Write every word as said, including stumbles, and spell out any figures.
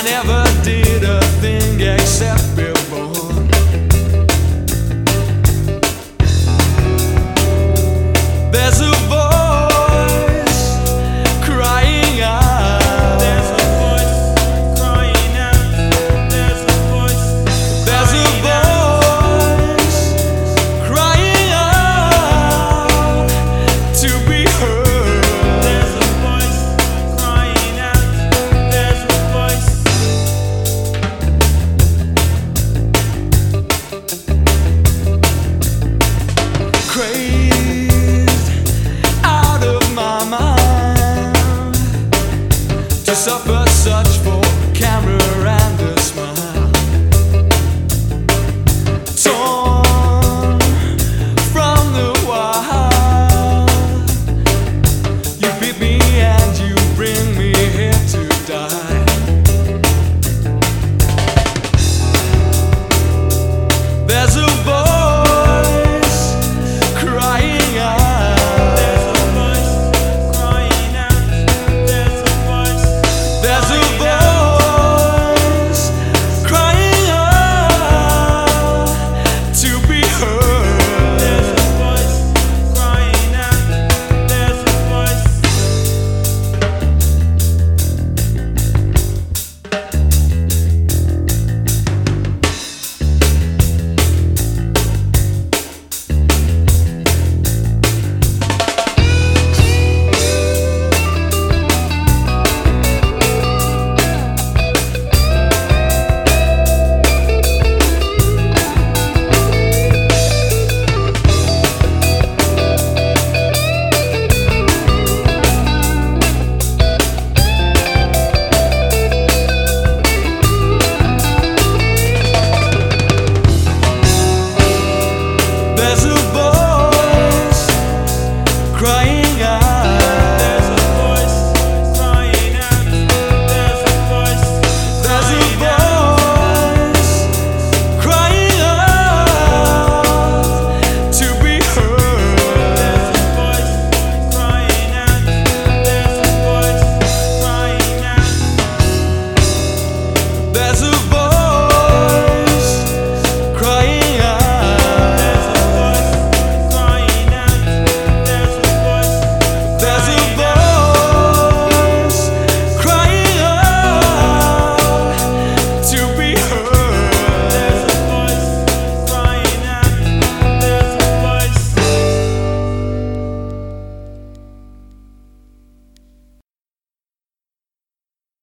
I never did a thing except be born. There's a voice crying out. There's a voice crying out. There's a voice. There's a voice crying out to be heard. There's a voice crying out. There's a voice. Crazed out of my mind to suffer such for camera and a smile. Torn from the wild, you beat me and you bring me here to die. There's a voice crying out. There's a voice crying out. There's a voice. There's a voice crying out to be heard. There's a voice crying out. There's a voice. There's a voice crying out. There's a voice crying out. There's a voice. There's a voice crying out to be heard. There's a voice crying out. There's a voice crying out. There's a